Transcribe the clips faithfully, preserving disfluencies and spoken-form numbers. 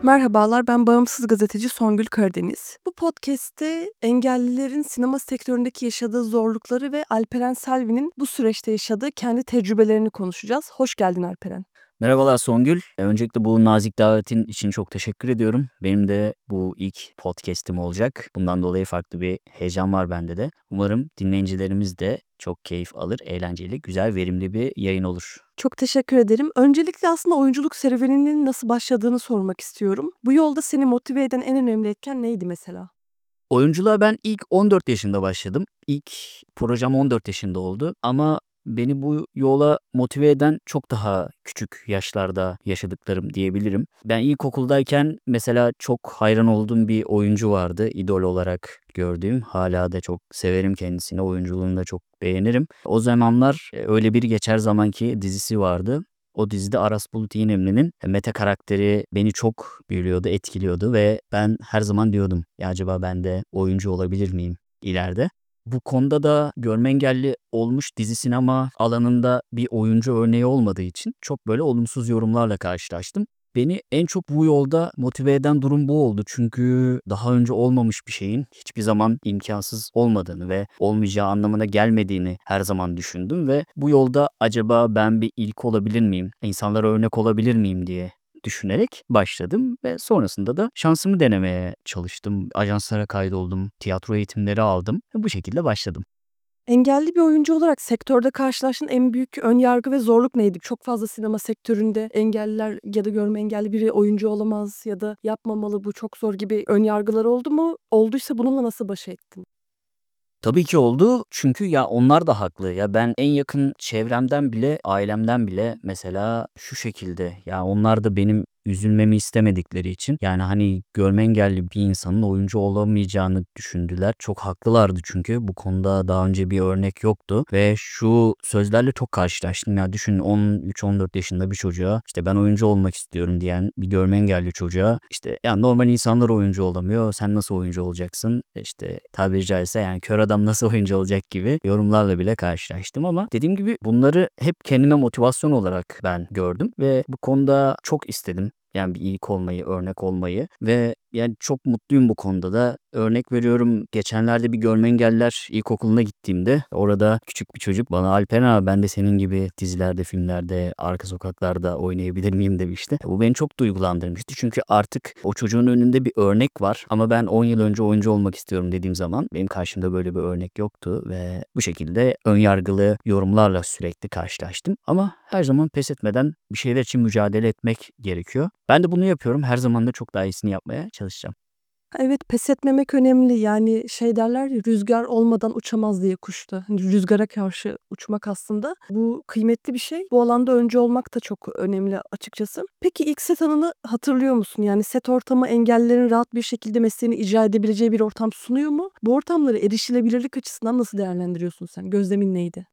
Merhabalar, ben bağımsız gazeteci Songül Karadeniz. Bu podcast'te engellilerin sinema sektöründeki yaşadığı zorlukları ve Alperen Selvi'nin bu süreçte yaşadığı kendi tecrübelerini konuşacağız. Hoş geldin Alperen. Merhabalar Songül. E, Öncelikle bu nazik davetin için çok teşekkür ediyorum. Benim de bu ilk podcast'im olacak. Bundan dolayı farklı bir heyecan var bende de. Umarım dinleyicilerimiz de çok keyif alır, eğlenceli, güzel, verimli bir yayın olur. Çok teşekkür ederim. Öncelikle aslında oyunculuk serüveninin nasıl başladığını sormak istiyorum. Bu yolda seni motive eden en önemli etken neydi mesela? Oyunculuğa ben ilk on dört yaşında başladım. İlk projem on dört yaşında oldu ama beni bu yola motive eden çok daha küçük yaşlarda yaşadıklarım diyebilirim. Ben ilkokuldayken mesela çok hayran olduğum bir oyuncu vardı, idol olarak gördüğüm. Hala da çok severim kendisini, oyunculuğunu da çok beğenirim. O zamanlar e, Öyle Bir Geçer Zamanki dizisi vardı. O dizide Aras Bulut İynemli'nin Mete karakteri beni çok büyülüyordu, etkiliyordu ve ben her zaman diyordum ya acaba ben de oyuncu olabilir miyim ileride? Bu konuda da görme engelli olmuş dizi sinema alanında bir oyuncu örneği olmadığı için çok böyle olumsuz yorumlarla karşılaştım. Beni en çok bu yolda motive eden durum bu oldu. Çünkü daha önce olmamış bir şeyin hiçbir zaman imkansız olmadığını ve olmayacağı anlamına gelmediğini her zaman düşündüm ve bu yolda acaba ben bir ilk olabilir miyim? İnsanlara örnek olabilir miyim diye düşünerek başladım ve sonrasında da şansımı denemeye çalıştım. Ajanslara kaydoldum, tiyatro eğitimleri aldım ve bu şekilde başladım. Engelli bir oyuncu olarak sektörde karşılaştığın en büyük ön yargı ve zorluk neydi? Çok fazla sinema sektöründe engelliler ya da görme engelli biri oyuncu olamaz ya da yapmamalı, bu çok zor gibi ön yargılar oldu mu? Olduysa bununla nasıl baş ettin? Tabii ki oldu çünkü ya onlar da haklı. Ya ben en yakın çevremden bile, ailemden bile mesela şu şekilde ya onlar da benim üzülmemi istemedikleri için yani hani görme engelli bir insanın oyuncu olamayacağını düşündüler. Çok haklılardı çünkü bu konuda daha önce bir örnek yoktu ve şu sözlerle çok karşılaştım. Ya düşün on üç on dört yaşında bir çocuğa işte ben oyuncu olmak istiyorum diyen bir görme engelli çocuğa işte ya normal insanlar oyuncu olamıyor. Sen nasıl oyuncu olacaksın? İşte tabiri caizse yani kör adam nasıl oyuncu olacak gibi yorumlarla bile karşılaştım ama dediğim gibi bunları hep kendime motivasyon olarak ben gördüm ve bu konuda çok istedim. Yani bir ilk olmayı, örnek olmayı ve yani çok mutluyum bu konuda da. Örnek veriyorum geçenlerde bir görme engelliler ilkokuluna gittiğimde orada küçük bir çocuk bana Alperen abi ben de senin gibi dizilerde, filmlerde, arka sokaklarda oynayabilir miyim demişti. Bu beni çok duygulandırmıştı çünkü artık o çocuğun önünde bir örnek var ama ben on yıl önce oyuncu olmak istiyorum dediğim zaman benim karşımda böyle bir örnek yoktu ve bu şekilde önyargılı yorumlarla sürekli karşılaştım. Ama her zaman pes etmeden bir şeyler için mücadele etmek gerekiyor. Ben de bunu yapıyorum. Her zaman da çok daha iyisini yapmaya çalışacağım. Evet, pes etmemek önemli. Yani şey derler ya, "Rüzgar olmadan uçamaz." diye kuş da. Hani rüzgâra karşı uçmak aslında bu kıymetli bir şey. Bu alanda öncü olmak da çok önemli açıkçası. Peki ilk set anını hatırlıyor musun? Yani set ortamı engellilerin rahat bir şekilde mesleğini icra edebileceği bir ortam sunuyor mu? Bu ortamları erişilebilirlik açısından nasıl değerlendiriyorsun sen? Gözlemin neydi?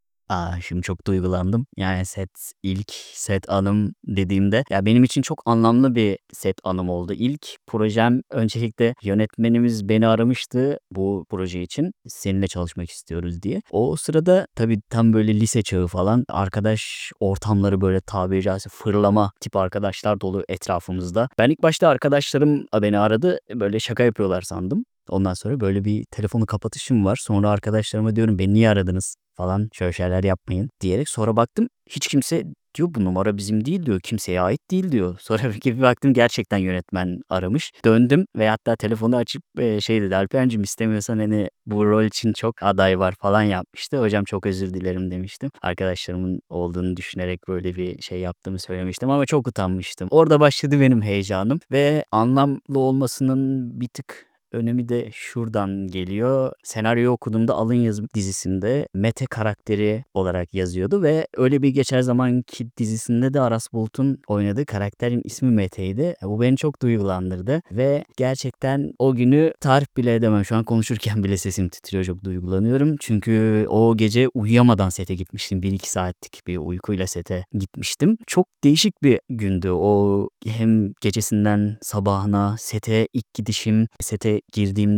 A! Şimdi çok duygulandım. Yani set, ilk set anım dediğimde ya benim için çok anlamlı bir set anım oldu. İlk projem öncelikle yönetmenimiz beni aramıştı bu proje için. "Seninle çalışmak istiyoruz." diye. O sırada tabii tam böyle lise çağı falan arkadaş ortamları böyle tabiri caizse fırlama tip arkadaşlar dolu etrafımızda. Ben ilk başta arkadaşlarım beni aradı. Böyle şaka yapıyorlar sandım. Ondan sonra böyle bir telefonu kapatışım var. Sonra arkadaşlarıma diyorum, "Beni niye aradınız?" falan, "Şöyle şeyler yapmayın." diyerek sonra baktım hiç kimse diyor, "Bu numara bizim değil." diyor, "Kimseye ait değil." diyor. Sonra bir baktım gerçekten yönetmen aramış. Döndüm ve hatta telefonu açıp, eee, şey dedi, "Alperen'cim istemiyorsan hani bu rol için çok aday var." falan yapmıştı. "Hocam çok özür dilerim." demiştim. Arkadaşlarımın olduğunu düşünerek böyle bir şey yaptığımı söylemiştim ama çok utanmıştım. Orada başladı benim heyecanım ve anlamlı olmasının bir tık önemi de şuradan geliyor. Senaryoyu okuduğumda Alın Yazım dizisinde Mete karakteri olarak yazıyordu ve Öyle Bir Geçer Zamanki dizisinde de Aras Bulut'un oynadığı karakterin ismi Mete'ydi. E, Bu beni çok duygulandırdı ve gerçekten o günü tarif bile edemem. Şu an konuşurken bile sesim titriyor, çok duygulanıyorum. Çünkü o gece uyuyamadan sete gitmiştim. bir iki saatlik bir uykuyla sete gitmiştim. Çok değişik bir gündü. O hem gecesinden sabahına, sete ilk gidişim, sete girdiğimde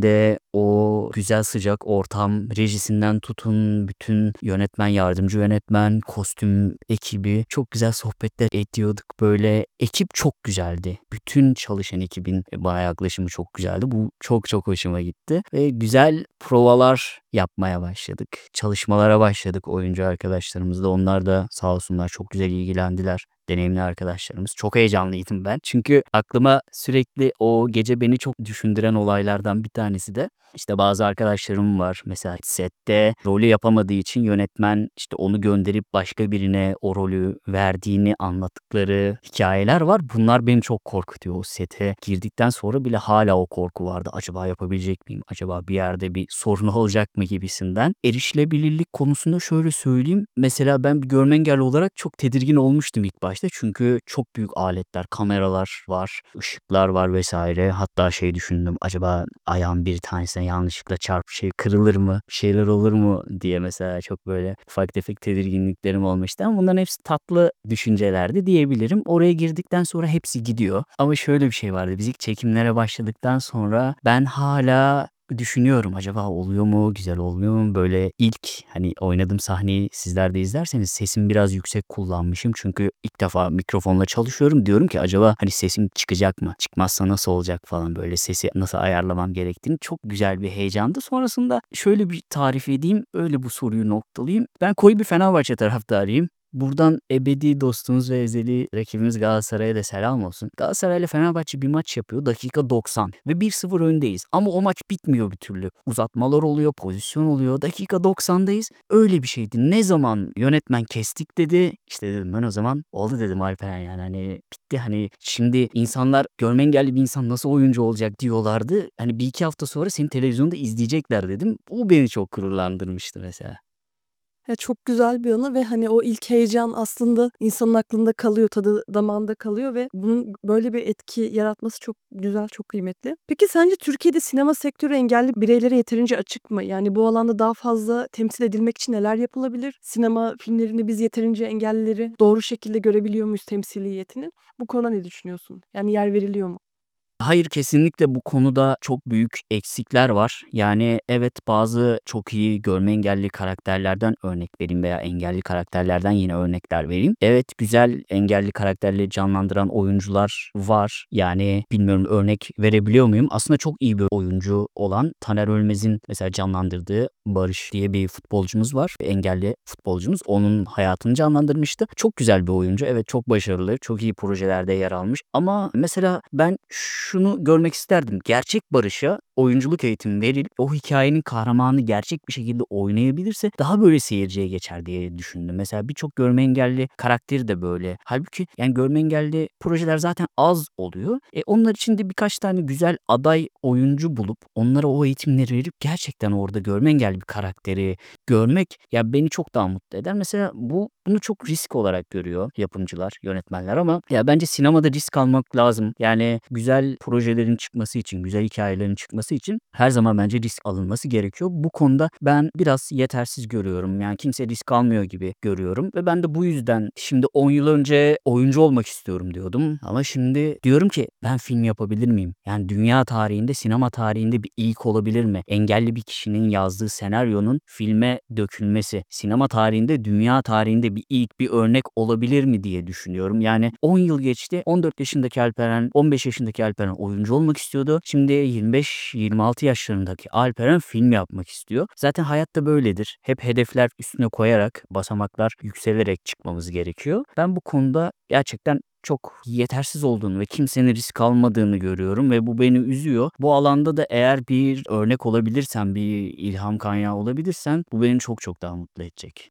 O güzel sıcak ortam, rejisinden tutun bütün yönetmen, yardımcı yönetmen, kostüm ekibi çok güzel sohbetler ediyorduk böyle. Ekip çok güzeldi. Bütün çalışan ekibin bana yaklaşımı çok güzeldi. Bu çok çok hoşuma gitti ve güzel provalar yapmaya başladık. Çalışmalara başladık oyuncu arkadaşlarımızla. Onlar da sağ olsunlar çok güzel ilgilendiler. Deneyimli arkadaşlarımız. Çok heyecanlıydım ben. Çünkü aklıma sürekli o gece beni çok düşündüren olaylardan bir tanesi de işte bazı arkadaşlarım var. Mesela sette rolü yapamadığı için yönetmen işte onu gönderip başka birine o rolü verdiğini anlattıkları hikayeler var. Bunlar beni çok korkutuyor. O sete girdikten sonra bile hala o korku vardı. Acaba yapabilecek miyim? Acaba bir yerde bir sorun olacak mı gibisinden. Erişilebilirlik konusunda şöyle söyleyeyim. Mesela ben bir görme engelli olarak çok tedirgin olmuştum ilk başta. Çünkü çok büyük aletler, kameralar var, ışıklar var vesaire. Hatta şey düşündüm. Acaba ayağım bir tanesine yanlışlıkla çarpıp şey kırılır mı? Bir şeyler olur mu diye mesela çok böyle ufak tefek tedirginliklerim olmuştu. Ama bunların hepsi tatlı düşüncelerdi diyebilirim. Oraya girdikten sonra hepsi gidiyor. Ama şöyle bir şey vardı. Biz ilk çekimlere başladıktan sonra ben hala düşünüyorum acaba oluyor mu, güzel olmuyor mu? Böyle ilk hani oynadığım sahneyi sizler de izlerseniz sesimi biraz yüksek kullanmışım. Çünkü ilk defa mikrofonla çalışıyorum. Diyorum ki acaba hani sesim çıkacak mı? Çıkmazsa nasıl olacak falan böyle sesi nasıl ayarlamam gerektiğini. Çok güzel bir heyecandı. Sonrasında şöyle bir tarif edeyim. Öyle bu soruyu noktalayayım. Ben koyu bir Fenerbahçe taraftarıyım. Buradan ebedi dostumuz ve ezeli rakibimiz Galatasaray'a da selam olsun. Galatasaray ile Fenerbahçe bir maç yapıyor. Dakika doksan ve bir sıfır öndeyiz. Ama o maç bitmiyor bir türlü. Uzatmalar oluyor, pozisyon oluyor. Dakika doksandayız. Öyle bir şeydi. Ne zaman yönetmen kestik dedi. İşte dedim ben o zaman oldu dedim Alperen yani hani bitti hani şimdi insanlar görme engelli bir insan nasıl oyuncu olacak diyorlardı. Hani bir iki hafta sonra seni televizyonda izleyecekler dedim. Bu beni çok gururlandırmıştı mesela. Ya, çok güzel bir anı ve, hani, o ilk heyecan aslında insanın aklında kalıyor, tadı damağında kalıyor ve bunun böyle bir etki yaratması çok güzel, çok kıymetli. Peki sence Türkiye'de sinema sektörü engelli bireylere yeterince açık mı? Yani bu alanda daha fazla temsil edilmek için neler yapılabilir? Sinema filmlerinde biz yeterince engellileri doğru şekilde görebiliyor muyuz temsiliyetini? Bu konuda ne düşünüyorsun? Yani yer veriliyor mu? Hayır, kesinlikle bu konuda çok büyük eksikler var. Yani evet, bazı çok iyi görme engelli karakterlerden örnek vereyim veya engelli karakterlerden yine örnekler vereyim. Evet, güzel engelli karakterleri canlandıran oyuncular var. Yani bilmiyorum örnek verebiliyor muyum? Aslında çok iyi bir oyuncu olan Taner Ölmez'in mesela canlandırdığı Barış diye bir futbolcumuz var. Engelli futbolcumuz. Onun hayatını canlandırmıştı. Çok güzel bir oyuncu. Evet, çok başarılı. Çok iyi projelerde yer almış. Ama mesela ben şunu görmek isterdim. Gerçek Barış'a oyunculuk eğitimi verilip o hikayenin kahramanı gerçek bir şekilde oynayabilirse daha böyle seyirciye geçer diye düşündüm. Mesela birçok görme engelli karakteri de böyle. Halbuki yani görme engelli projeler zaten az oluyor. E onlar için de birkaç tane güzel aday oyuncu bulup onlara o eğitimleri verip gerçekten orada görme engelli bir karakteri görmek ya beni çok daha mutlu eder. Mesela bu bunu çok risk olarak görüyor yapımcılar, yönetmenler ama ya bence sinemada risk almak lazım. Yani güzel projelerin çıkması için, güzel hikayelerin çıkması için her zaman bence risk alınması gerekiyor. Bu konuda ben biraz yetersiz görüyorum. Yani kimse risk almıyor gibi görüyorum ve ben de bu yüzden şimdi on yıl önce oyuncu olmak istiyorum diyordum ama şimdi diyorum ki ben film yapabilir miyim? Yani dünya tarihinde, sinema tarihinde bir ilk olabilir mi? Engelli bir kişinin yazdığı senaryonun filme dökülmesi, sinema tarihinde, dünya tarihinde bir ilk, bir örnek olabilir mi diye düşünüyorum. Yani on yıl geçti. on dört yaşındaki Alperen, on beş yaşındaki Alperen oyuncu olmak istiyordu. Şimdi yirmi beş yirmi altı yaşlarındaki Alperen film yapmak istiyor. Zaten hayatta böyledir. Hep hedefler üstüne koyarak, basamaklar yükselerek çıkmamız gerekiyor. Ben bu konuda gerçekten çok yetersiz olduğunu ve kimsenin risk almadığını görüyorum ve bu beni üzüyor. Bu alanda da eğer bir örnek olabilirsem, bir ilham kaynağı olabilirsem bu beni çok çok daha mutlu edecek.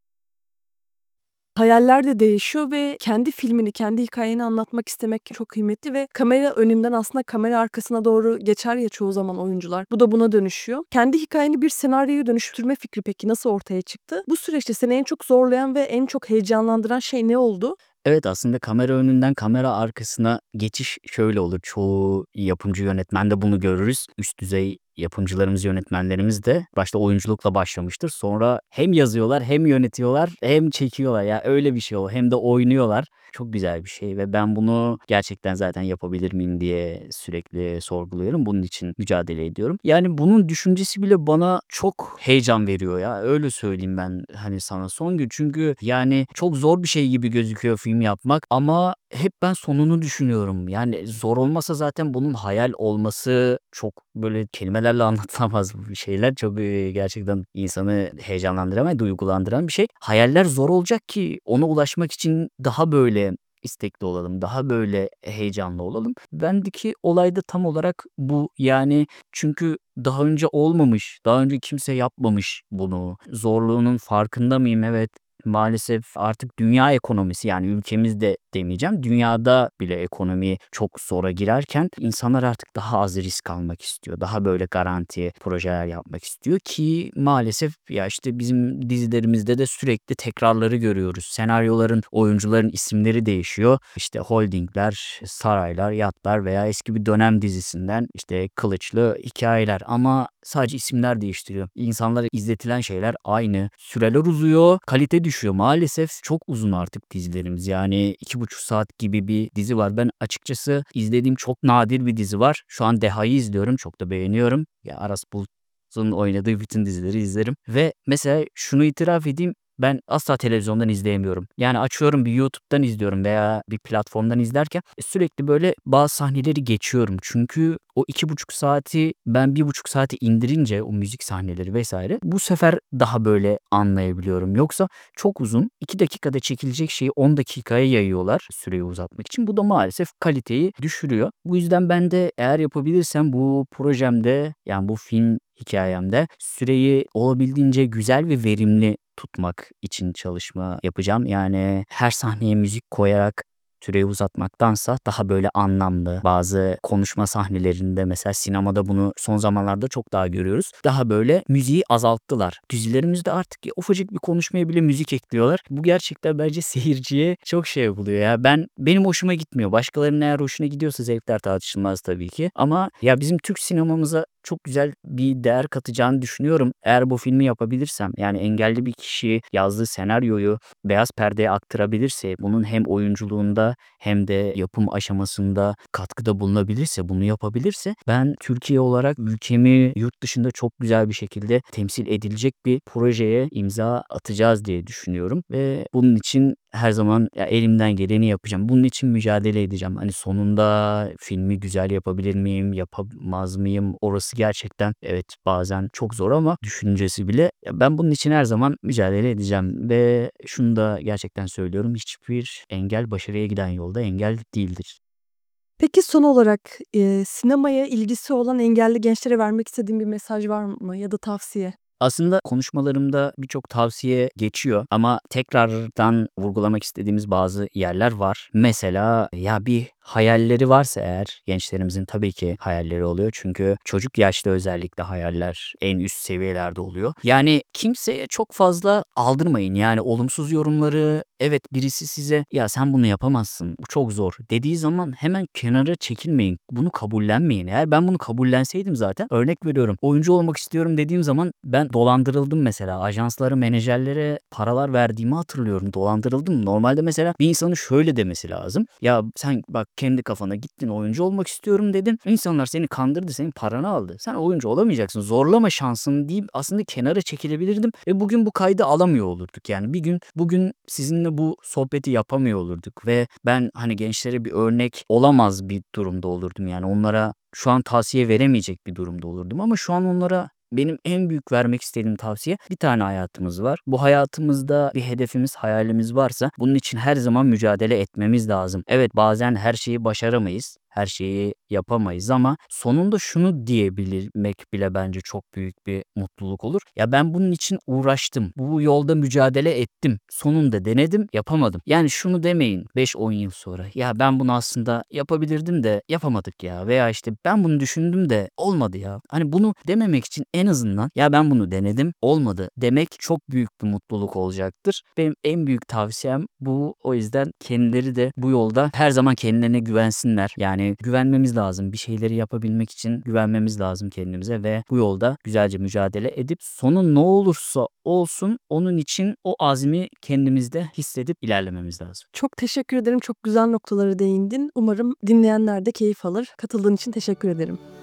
Hayaller de değişiyor ve kendi filmini, kendi hikâyeni anlatmak istemek çok kıymetli ve kamera önünden aslında kamera arkasına doğru geçer ya çoğu zaman oyuncular. Bu da buna dönüşüyor. Kendi hikâyeni bir senaryoya dönüştürme fikri peki nasıl ortaya çıktı? Bu süreçte seni en çok zorlayan ve en çok heyecanlandıran şey ne oldu? Evet, aslında kamera önünden kamera arkasına geçiş şöyle olur. Çoğu yapımcı yönetmende bunu görürüz. Üst düzey yapımcılarımız, yönetmenlerimiz de başta oyunculukla başlamıştır. Sonra hem yazıyorlar hem yönetiyorlar hem çekiyorlar. Ya öyle bir şey o. Hem de oynuyorlar. Çok güzel bir şey ve ben bunu gerçekten zaten yapabilir miyim diye sürekli sorguluyorum. Bunun için mücadele ediyorum. Yani bunun düşüncesi bile bana çok heyecan veriyor ya. Öyle söyleyeyim ben hani sana Songül. Çünkü yani çok zor bir şey gibi gözüküyor film yapmak ama hep ben sonunu düşünüyorum. Yani zor olmasa zaten bunun hayal olması çok böyle kelimelerle anlatılamaz bu şeyler. Çok eee, gerçekten insanı heyecanlandıran ve duygulandıran bir şey. Hayaller zor olacak ki ona ulaşmak için daha böyle istekli olalım, daha böyle heyecanlı olalım. Bendeki olay da tam olarak bu. Yani çünkü daha önce olmamış, daha önce kimse yapmamış bunu. Zorluğunun farkında mıyım? Evet. Maalesef artık dünya ekonomisi yani ülkemizde demeyeceğim, dünyada bile ekonomi çok zora girerken insanlar artık daha az risk almak istiyor. Daha böyle garanti projeler yapmak istiyor ki maalesef ya işte bizim dizilerimizde de sürekli tekrarları görüyoruz. Senaryoların, oyuncuların isimleri değişiyor. İşte holdingler, saraylar, yatlar veya eski bir dönem dizisinden işte kılıçlı hikayeler ama sadece isimler değiştiriyor. İnsanlara izletilen şeyler aynı. Süreler uzuyor, kalite düşüyor. Maalesef çok uzun artık dizilerimiz. Yani iki buçuk saat gibi bir dizi var. Ben açıkçası izlediğim çok nadir bir dizi var. Şu an Deha'yı izliyorum. Çok da beğeniyorum. Ya Aras Bulut'un oynadığı bütün dizileri izlerim. Ve mesela şunu itiraf edeyim. Ben asla televizyondan izleyemiyorum. Yani açıyorum bir YouTube'dan izliyorum veya bir platformdan izlerken e, sürekli böyle bazı sahneleri geçiyorum. Çünkü o iki buçuk saati ben bir buçuk saate indirince o müzik sahneleri vesaire bu sefer daha böyle anlayabiliyorum. Yoksa çok uzun iki dakikada çekilecek şeyi on dakikaya yayıyorlar süreyi uzatmak için. Bu da maalesef kaliteyi düşürüyor. Bu yüzden ben de eğer yapabilirsem bu projemde yani bu film hikayemde süreyi olabildiğince güzel ve verimli tutmak için çalışma yapacağım. Yani her sahneye müzik koyarak süreyi uzatmaktansa daha böyle anlamlı bazı konuşma sahnelerinde mesela sinemada bunu son zamanlarda çok daha görüyoruz. Daha böyle müziği azalttılar. Dizilerimizde artık ufacık bir konuşmaya bile müzik ekliyorlar. Bu gerçekten bence seyirciye çok şey yapılıyor ya. Ben benim hoşuma gitmiyor. Başkalarının eğer hoşuna gidiyorsa zevkler tartışılmaz tabii ki. Ama ya bizim Türk sinemamıza çok güzel bir değer katacağını düşünüyorum. Eğer bu filmi yapabilirsem yani engelli bir kişi yazdığı senaryoyu beyaz perdeye aktarabilirse bunun hem oyunculuğunda hem de yapım aşamasında katkıda bulunabilirse, bunu yapabilirse ben Türkiye olarak ülkemi yurt dışında çok güzel bir şekilde temsil edilecek bir projeye imza atacağız diye düşünüyorum ve bunun için her zaman ya elimden geleni yapacağım. Bunun için mücadele edeceğim. Hani sonunda filmi güzel yapabilir miyim, yapamaz mıyım? Orası gerçekten evet bazen çok zor ama düşüncesi bile. Ya ben bunun için her zaman mücadele edeceğim ve şunu da gerçekten söylüyorum. Hiçbir engel başarıya giden yolda engel değildir. Peki son olarak, eee, sinemaya ilgisi olan engelli gençlere vermek istediğin bir mesaj var mı ya da tavsiye? Aslında konuşmalarımda birçok tavsiye geçiyor ama tekrardan vurgulamak istediğimiz bazı yerler var. Mesela ya bir hayalleri varsa eğer gençlerimizin tabii ki hayalleri oluyor. Çünkü çocuk yaşta özellikle hayaller en üst seviyelerde oluyor. Yani kimseye çok fazla aldırmayın. Yani olumsuz yorumları evet birisi size ya sen bunu yapamazsın bu çok zor dediği zaman hemen kenara çekilmeyin. Bunu kabullenmeyin. Eğer ben bunu kabullenseydim zaten örnek veriyorum. Oyuncu olmak istiyorum dediğim zaman ben dolandırıldım mesela. Ajanslara, menajerlere paralar verdiğimi hatırlıyorum. Dolandırıldım. Normalde mesela bir insanın şöyle demesi lazım. Ya sen bak kendi kafana gittin oyuncu olmak istiyorum dedin. İnsanlar seni kandırdı, senin paranı aldı. Sen oyuncu olamayacaksın. Zorlama şansını deyip aslında kenara çekilebilirdim ve bugün bu kaydı alamıyor olurduk. Yani bir gün bugün sizinle bu sohbeti yapamıyor olurduk ve ben hani gençlere bir örnek olamaz bir durumda olurdum. Yani onlara şu an tavsiye veremeyecek bir durumda olurdum ama şu an onlara benim en büyük vermek istediğim tavsiye bir tane hayatımız var. Bu hayatımızda bir hedefimiz, hayalimiz varsa bunun için her zaman mücadele etmemiz lazım. Evet bazen her şeyi başaramayız. Her şeyi yapamayız ama sonunda şunu diyebilmek bile bence çok büyük bir mutluluk olur. Ya ben bunun için uğraştım. Bu yolda mücadele ettim. Sonunda denedim, yapamadım. Yani şunu demeyin beş on yıl sonra. Ya ben bunu aslında yapabilirdim de yapamadık ya. Veya işte ben bunu düşündüm de olmadı ya. Hani bunu dememek için en azından ya ben bunu denedim, olmadı demek çok büyük bir mutluluk olacaktır. Benim en büyük tavsiyem bu. O yüzden kendileri de bu yolda her zaman kendilerine güvensinler. Yani Yani güvenmemiz lazım. Bir şeyleri yapabilmek için güvenmemiz lazım kendimize ve bu yolda güzelce mücadele edip sonu ne olursa olsun onun için o azmi kendimizde hissedip ilerlememiz lazım. Çok teşekkür ederim. Çok güzel noktalara değindin. Umarım dinleyenler de keyif alır. Katıldığın için teşekkür ederim.